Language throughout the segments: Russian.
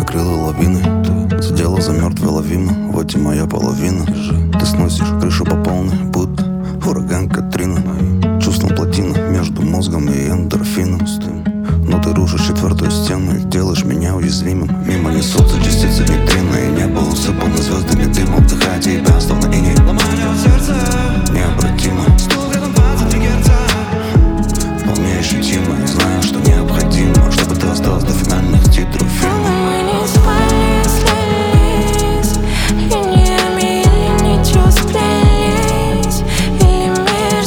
накрыла лавиной. Ты задела за мертвой ловимо, вот и моя половина. Ты сносишь крышу по полной, будто ураган Катрина. Чувством плотина между мозгом и эндорфином. Но ты рушишь четвертую стену и делаешь меня уязвимым. Мимо несутся частицы нейтрина, и небо усыпано звездами дымом. Вдыхая тебя, словно иней, ломая сердце необратимо. Вполне ощутимо, и знаю, что необходимо, чтобы ты осталась до финальных титров фильма. Мы не спали, слились, линиями или не чувствовались, или мир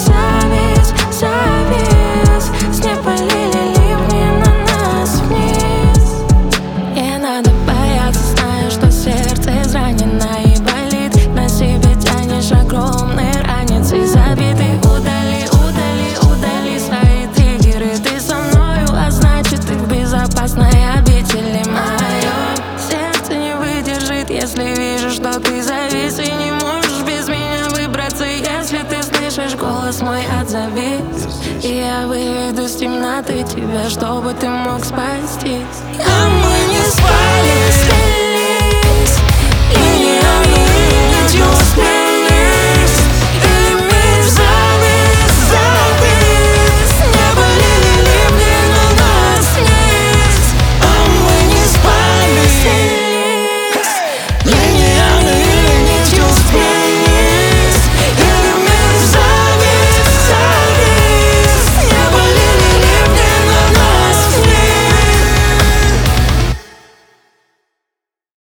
завис, с неба лили ливни на нас вниз. И надо бояться, зная, что сердце изранено и болит. На себе тянешь огромный ранец и забитый. Удали свои триггеры. Ты со мною, а значит ты в безопасной обители. Мое сердце не выдержит, если вижу, что ты завис и не можешь без меня выбраться. Если ты слышишь голос мой, отзовись, и я выведу с темноты тебя, чтобы ты мог спастись.